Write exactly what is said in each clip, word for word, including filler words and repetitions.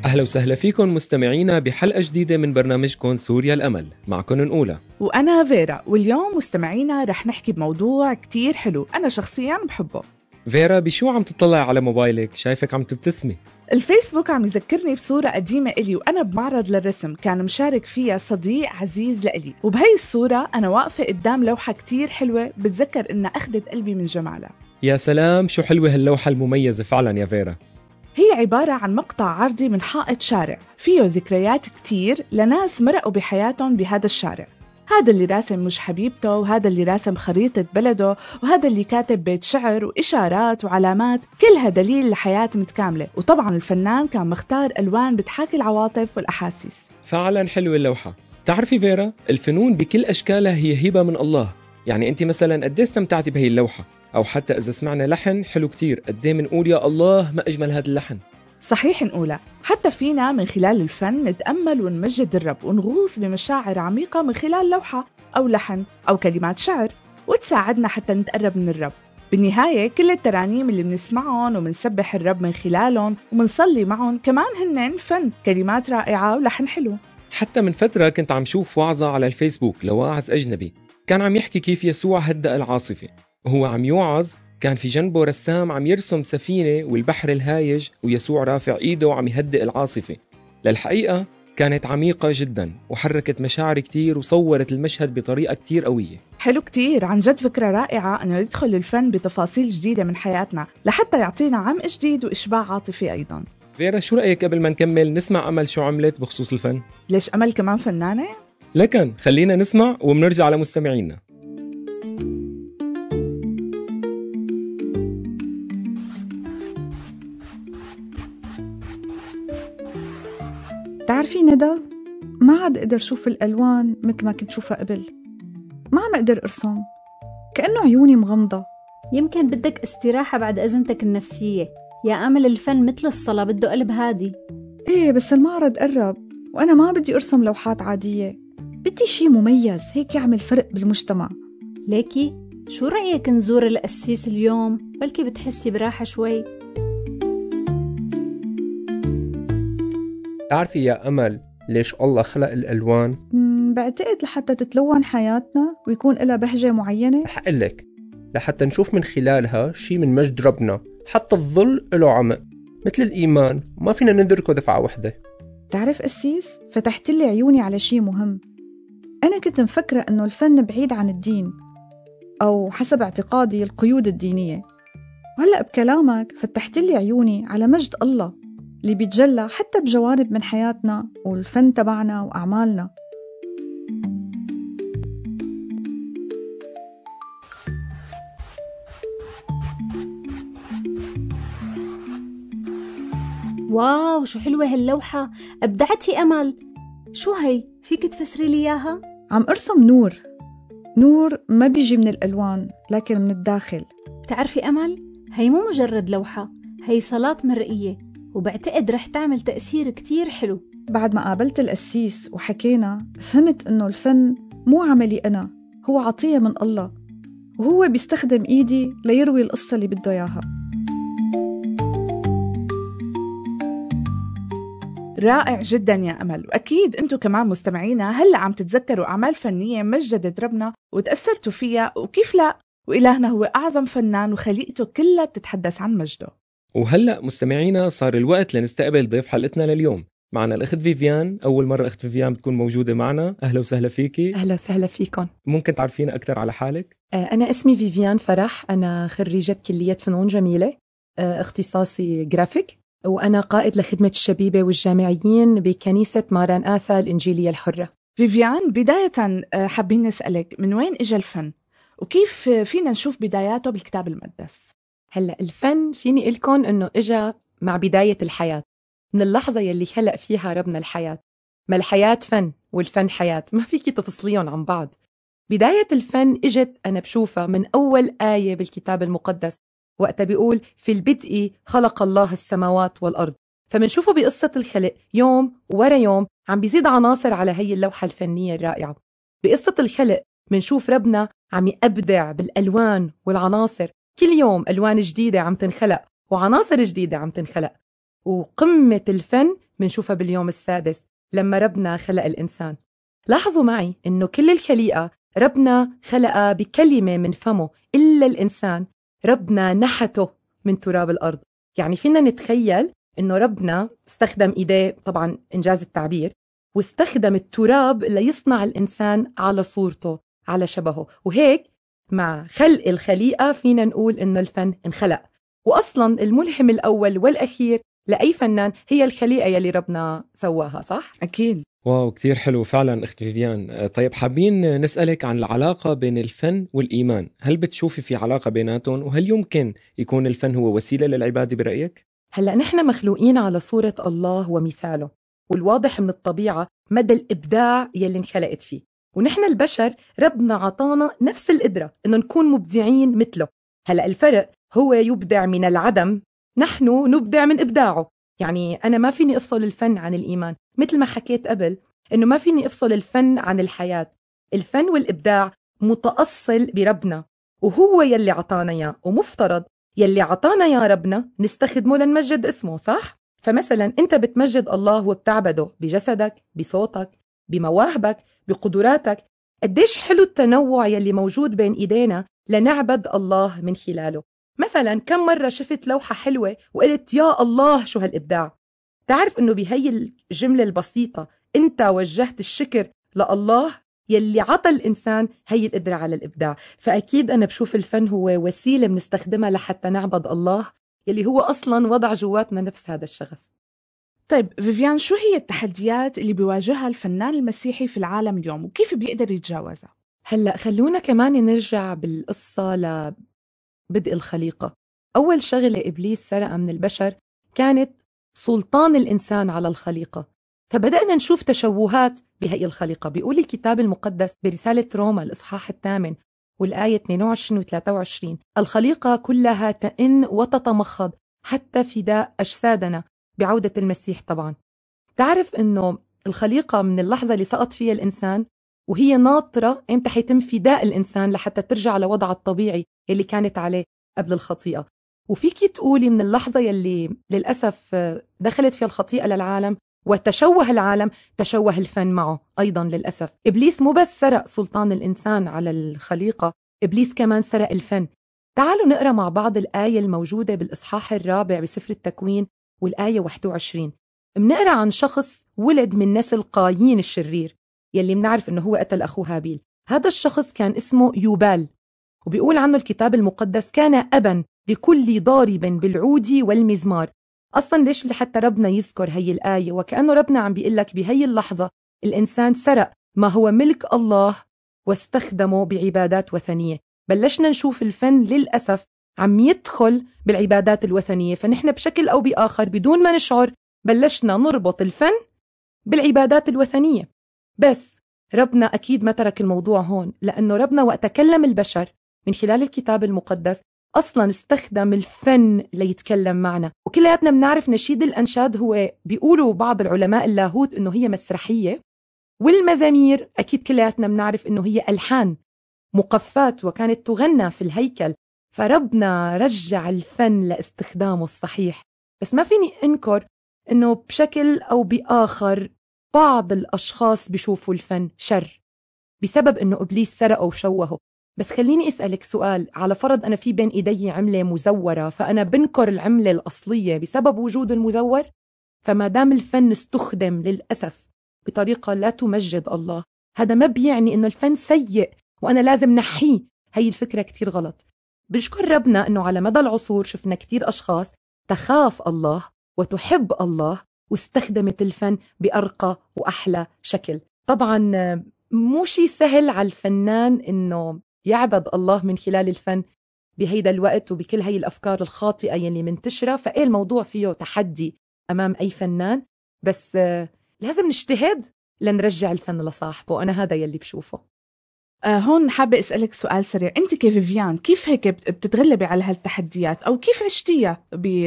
أهلا وسهلا فيكم مستمعينا بحلقة جديدة من برنامجكم سوريا الأمل. معكم نقولة وأنا فيرا، واليوم مستمعينا رح نحكي بموضوع كتير حلو أنا شخصياً بحبه. فيرا، بشو عم تطلع على موبايلك؟ شايفك عم تبتسمي. الفيسبوك عم يذكرني بصورة قديمة إلي وأنا بمعرض للرسم كان مشارك فيها صديق عزيز لإلي، وبهي الصورة أنا واقفة قدام لوحة كتير حلوة بتذكر إنها أخذت قلبي من جمالها. يا سلام، شو حلوة هاللوحة المميزة فعلا يا فيرا. هي عبارة عن مقطع عرضي من حائط شارع فيه ذكريات كتير لناس مرقوا بحياتهم بهذا الشارع. هذا اللي راسم مش حبيبته، وهذا اللي راسم خريطة بلده، وهذا اللي كاتب بيت شعر وإشارات وعلامات، كلها دليل لحياة متكاملة. وطبعا الفنان كان مختار ألوان بتحاكي العواطف والأحاسيس. فعلا حلوة اللوحة. تعرفي فيرا، الفنون بكل أشكالها هي هبة من الله. يعني أنت مثلا قد استمتعتي بهي اللوحة، أو حتى إذا سمعنا لحن حلو كتير قد منقول يا الله ما أجمل هذا اللحن. صحيح نقولها. حتى فينا من خلال الفن نتأمل ونمجد الرب ونغوص بمشاعر عميقة من خلال لوحة أو لحن أو كلمات شعر، وتساعدنا حتى نتقرب من الرب. بالنهاية كل الترانيم اللي بنسمعهم وبنسبح الرب من خلالهم وبنصلي معهم كمان هنن فن، كلمات رائعة ولحن حلو. حتى من فترة كنت عم شوف وعظة على الفيسبوك لواعظ أجنبي كان عم يحكي كيف يسوع هدأ العاصفة. وهو عم يوعظ كان في جنبه رسام عم يرسم سفينة والبحر الهايج ويسوع رافع إيده وعم يهدئ العاصفة. للحقيقة كانت عميقة جدا وحركت مشاعر كتير وصورت المشهد بطريقة كتير قوية. حلو كتير، عن جد فكرة رائعة أنه يدخل الفن بتفاصيل جديدة من حياتنا لحتى يعطينا عمق جديد وإشباع عاطفي أيضا. فيرا، شو رأيك قبل ما نكمل نسمع أمل شو عملت بخصوص الفن؟ ليش أمل كمان فنانة؟ لكن خلينا نسمع ومنرجع على مستمعينا. تعرفي ندى، ما عاد أقدر شوف الألوان مثل ما كنت شوفها قبل. ما عم أقدر أرسم، كأنه عيوني مغمضة. يمكن بدك استراحة بعد أزمتك النفسية يا أمل. الفن مثل الصلاة بده قلب هادي. إيه، بس المعرض قرب وأنا ما بدي أرسم لوحات عادية، بدي شي مميز هيك يعمل فرق بالمجتمع. ليكي شو رأيك نزور القسيس اليوم؟ بلكي بتحسي براحة شوي. تعرفي يا أمل ليش الله خلق الألوان؟ بعتقد لحتى تتلون حياتنا ويكون لها بهجة معينة. رح أقلك لحتى نشوف من خلالها شي من مجد ربنا. حتى الظل له عمق مثل الإيمان، ما فينا ندركه دفعة وحدة. تعرف قسيس، فتحت لي عيوني على شي مهم. أنا كنت مفكرة أنه الفن بعيد عن الدين، أو حسب اعتقادي القيود الدينية، وهلأ بكلامك فتحت لي عيوني على مجد الله اللي بيتجلى حتى بجوانب من حياتنا والفن تبعنا وأعمالنا. واو شو حلوة هاللوحة، أبدعتي أمل. شو هي؟ فيك تفسري لي إياها؟ عم أرسم نور، نور ما بيجي من الألوان لكن من الداخل. بتعرفي أمل، هي مو مجرد لوحة، هي صلاة مرئية، وبعتقد رح تعمل تأثير كتير حلو. بعد ما قابلت القسيس وحكينا فهمت إنه الفن مو عملي أنا، هو عطية من الله، وهو بيستخدم إيدي ليروي القصة اللي بده إياها. رائع جدا يا أمل، وأكيد أنتوا كمان مستمعينا هلأ عم تتذكروا أعمال فنية مجدت ربنا وتأثرتوا فيها، وكيف لا، وإلهنا هو أعظم فنان وخليقته كلها بتتحدث عن مجده. وهلأ مستمعينا صار الوقت لنستقبل ضيف حلقتنا لليوم. معنا الأخت فيفيان. أول مرة أخت فيفيان بتكون موجودة معنا. أهلا وسهلا فيكي. أهلا وسهلا فيكم. ممكن تعرفينا أكثر على حالك؟ أنا اسمي فيفيان فرح، أنا خريجة كلية فنون جميلة، اختصاصي جرافيك، وأنا قائد لخدمة الشبيبة والجامعيين بكنيسة ماران آثا الإنجيلية الحرة. فيفيان، بداية حابين نسألك من وين إجا الفن؟ وكيف فينا نشوف بداياته بالكتاب المقدس؟ هلأ الفن فيني قلكن أنه إجا مع بداية الحياة، من اللحظة يلي خلق فيها ربنا الحياة. ما الحياة فن والفن حياة، ما فيكي تفصليهم عن بعض. بداية الفن إجت أنا بشوفها من أول آية بالكتاب المقدس، وقت بيقول في البدء خلق الله السماوات والأرض. فمنشوفه بقصة الخلق يوم ورا يوم عم بيزيد عناصر على هي اللوحة الفنية الرائعة. بقصة الخلق منشوف ربنا عم يبدع بالألوان والعناصر، كل يوم ألوان جديدة عم تنخلق وعناصر جديدة عم تنخلق. وقمة الفن منشوفها باليوم السادس لما ربنا خلق الإنسان. لاحظوا معي إنه كل الخليقة ربنا خلقها بكلمة من فمه، إلا الإنسان ربنا نحته من تراب الأرض. يعني فينا نتخيل إنه ربنا استخدم إيديه، طبعا إنجاز التعبير، واستخدم التراب ليصنع الإنسان على صورته على شبهه، وهيك مع خلق الخليقة فينا نقول إنه الفن انخلق. وأصلا الملهم الأول والأخير لأي فنان هي الخليقة يلي ربنا سواها، صح؟ أكيد. واو، كتير حلو فعلا أختي فيفيان. طيب حابين نسألك عن العلاقة بين الفن والإيمان، هل بتشوفي في علاقة بيناتهم؟ وهل يمكن يكون الفن هو وسيلة للعبادة برأيك؟ هلأ نحن مخلوقين على صورة الله ومثاله، والواضح من الطبيعة مدى الإبداع يلي انخلقت فيه، ونحن البشر ربنا عطانا نفس القدرة إنه نكون مبدعين مثله. هلأ الفرق هو يبدع من العدم، نحن نبدع من إبداعه. يعني أنا ما فيني أفصل الفن عن الإيمان، مثل ما حكيت قبل إنه ما فيني أفصل الفن عن الحياة. الفن والإبداع متأصل بربنا، وهو يلي عطانا إياه، ومفترض يلي عطانا يا ربنا نستخدمه لنمجد اسمه، صح؟ فمثلا أنت بتمجد الله وبتعبده بجسدك، بصوتك، بمواهبك، بقدراتك. قديش حلو التنوع يلي موجود بين إيدينا لنعبد الله من خلاله. مثلا كم مرة شفت لوحة حلوة وقلت يا الله شو هالإبداع. تعرف أنه بهي الجملة البسيطة أنت وجهت الشكر لله يلي عطى الإنسان هي القدرة على الإبداع. فأكيد أنا بشوف الفن هو وسيلة بنستخدمها لحتى نعبد الله يلي هو أصلا وضع جواتنا نفس هذا الشغف. طيب فيفيان، شو هي التحديات اللي بيواجهها الفنان المسيحي في العالم اليوم وكيف بيقدر يتجاوزها؟ هلأ خلونا كمان نرجع بالقصة لبدء الخليقة. أول شغلة إبليس سرقها من البشر كانت سلطان الإنسان على الخليقة، فبدأنا نشوف تشوهات بهي الخليقة. بيقول الكتاب المقدس برسالة روما الإصحاح الثامن والآية اثنين وعشرين و ثلاثة وعشرين: الخليقة كلها تئن وتتمخض حتى فداء أجسادنا بعودة المسيح. طبعا تعرف أنه الخليقة من اللحظة اللي سقط فيها الإنسان وهي ناطرة إمتى حيتم فداء الإنسان لحتى ترجع لوضع الطبيعي اللي كانت عليه قبل الخطيئة. وفيكي تقولي من اللحظة يلي للأسف دخلت فيها الخطيئة للعالم وتشوه العالم، تشوه الفن معه أيضا للأسف. إبليس مو بس سرق سلطان الإنسان على الخليقة، إبليس كمان سرق الفن. تعالوا نقرأ مع بعض الآية الموجودة بالإصحاح الرابع بسفر التكوين والآية واحد وعشرين. منقرأ عن شخص ولد من نسل قايين الشرير يلي منعرف أنه هو قتل أخوه هابيل. هذا الشخص كان اسمه يوبال، وبيقول عنه الكتاب المقدس كان أبا لكل ضارب بالعود والمزمار. أصلا ليش لحتى ربنا يذكر هي الآية؟ وكأنه ربنا عم بيقول لك بهي اللحظة الإنسان سرق ما هو ملك الله واستخدمه بعبادات وثنية. بلشنا نشوف الفن للأسف عم يدخل بالعبادات الوثنية، فنحن بشكل أو بآخر بدون ما نشعر بلشنا نربط الفن بالعبادات الوثنية. بس ربنا أكيد ما ترك الموضوع هون، لأنه ربنا وقت كلم البشر من خلال الكتاب المقدس أصلا استخدم الفن ليتكلم معنا. وكلياتنا بنعرف نشيد الأنشاد هو بيقولوا بعض العلماء اللاهوت إنه هي مسرحية، والمزامير أكيد كلياتنا بنعرف إنه هي ألحان مقفات وكانت تغنى في الهيكل. فربنا رجع الفن لاستخدامه الصحيح. بس ما فيني أنكر إنه بشكل أو بآخر بعض الأشخاص بيشوفوا الفن شر بسبب إنه إبليس سرقه وشوهه. بس خليني أسألك سؤال، على فرض أنا في بين إيدي عملة مزورة، فأنا بنكر العملة الأصلية بسبب وجود المزور؟ فما دام الفن استخدم للأسف بطريقة لا تمجد الله، هذا ما بيعني إنه الفن سيء وأنا لازم نحيه. هي الفكرة كتير غلط. بشكر ربنا إنه على مدى العصور شفنا كتير أشخاص تخاف الله وتحب الله واستخدمت الفن بأرقى وأحلى شكل. طبعا مو شي سهل على الفنان إنه يعبد الله من خلال الفن بهيدا الوقت وبكل هاي الأفكار الخاطئة يلي منتشرة. فإيه الموضوع فيه تحدي أمام أي فنان، بس لازم نجتهد لنرجع الفن لصاحبه. أنا هذا يلي بشوفه. آه هون حابة أسألك سؤال سريع، أنت كفيفيان كيف هيك بتتغلبي على هالتحديات أو كيف عشتيها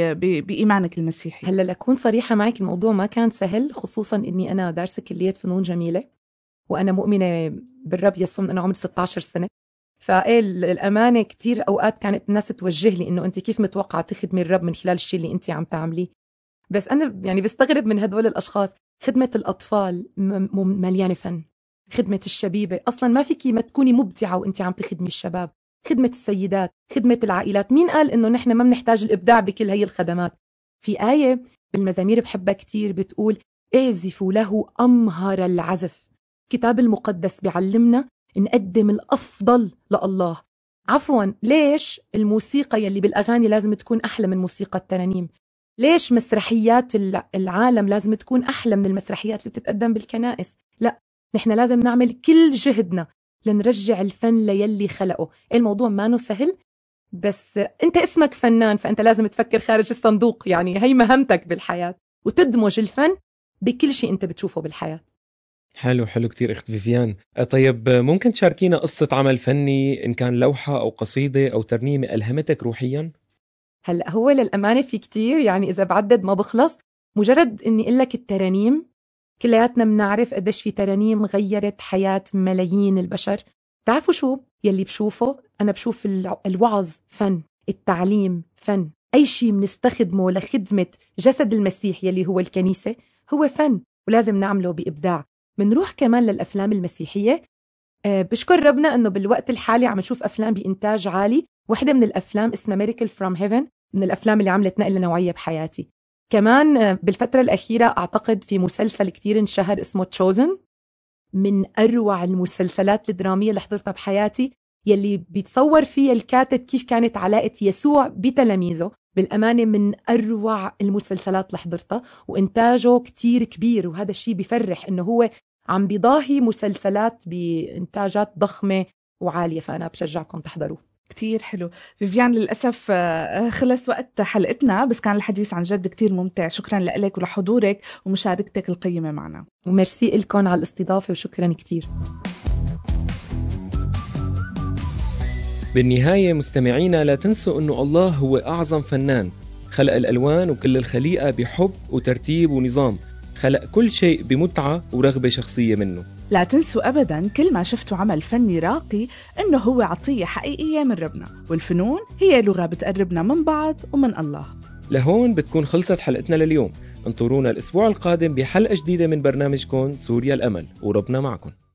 بإيمانك المسيحي؟ هلا لأكون صريحة معك، الموضوع ما كان سهل، خصوصا إني أنا دارسة كلية فنون جميلة وأنا مؤمنة بالرب يسوع من أنا عمري ستة عشر سنة. فإيه الأمانة كتير أوقات كانت الناس توجه لي إنه أنت كيف متوقعة تخدمي الرب من خلال الشيء اللي أنت عم تعمليه. بس أنا يعني بستغرب من هدول الأشخاص. خدمة الأطفال مليانة فن، خدمة الشبيبة أصلا ما فيكي ما تكوني مبدعة وإنتي عم تخدمي الشباب، خدمة السيدات، خدمة العائلات. مين قال إنه نحن ما بنحتاج الإبداع بكل هي الخدمات؟ في آية بالمزامير بحبها كتير بتقول اعزفوا له أمهر العزف. الكتاب المقدس بيعلمنا نقدم الأفضل لله. عفوا، ليش الموسيقى يلي بالأغاني لازم تكون أحلى من موسيقى الترانيم؟ ليش مسرحيات العالم لازم تكون أحلى من المسرحيات اللي بتتقدم بالكنائس؟ لا، نحن لازم نعمل كل جهدنا لنرجع الفن ليلي خلقه. الموضوع ما سهل، بس أنت اسمك فنان فأنت لازم تفكر خارج الصندوق. يعني هي مهمتك بالحياة، وتدمج الفن بكل شيء أنت بتشوفه بالحياة. حلو حلو كتير أخت فيفيان. طيب ممكن تشاركينا قصة عمل فني إن كان لوحة أو قصيدة أو ترنيمة ألهمتك روحياً؟ هلأ هو للأمانة في كتير، يعني إذا بعدد ما بخلص. مجرد إني إقول لك الترانيم، كلياتنا بنعرف قديش في ترانيم غيرت حياة ملايين البشر. تعرفوا شو يلي بشوفه؟ أنا بشوف الوعظ فن، التعليم فن، أي شيء بنستخدمه لخدمة جسد المسيح يلي هو الكنيسة هو فن، ولازم نعمله بإبداع. منروح كمان للأفلام المسيحية. أه بشكر ربنا أنه بالوقت الحالي عم نشوف أفلام بإنتاج عالي. واحدة من الأفلام اسمها Miracle from Heaven، من الأفلام اللي عملت نقلة نوعية بحياتي. كمان بالفترة الأخيرة أعتقد في مسلسل كتير انشهر اسمه Chosen، من أروع المسلسلات الدرامية اللي حضرتها بحياتي، يلي بيتصور فيه الكاتب كيف كانت علاقة يسوع بتلاميذه. بالأمانة من أروع المسلسلات اللي حضرتها، وإنتاجه كتير كبير، وهذا الشيء بيفرح إنه هو عم بيضاهي مسلسلات بإنتاجات ضخمة وعالية. فأنا بشجعكم تحضروه. كتير حلو. فيفيان، للأسف خلص وقت حلقتنا، بس كان الحديث عن جد كتير ممتع. شكرا لك ولحضورك ومشاركتك القيمة معنا، وميرسي لكم على الاستضافة، وشكرا كتير. بالنهاية مستمعينا، لا تنسوا أنه الله هو أعظم فنان، خلق الألوان وكل الخليقة بحب وترتيب ونظام، خلق كل شيء بمتعة ورغبة شخصية منه. لا تنسوا أبداً كل ما شفتوا عمل فني راقي إنه هو عطية حقيقية من ربنا، والفنون هي لغة بتقربنا من بعض ومن الله. لهون بتكون خلصت حلقتنا لليوم. انطرونا الأسبوع القادم بحلقة جديدة من برنامجكم سوريا الأمل، وربنا معكم.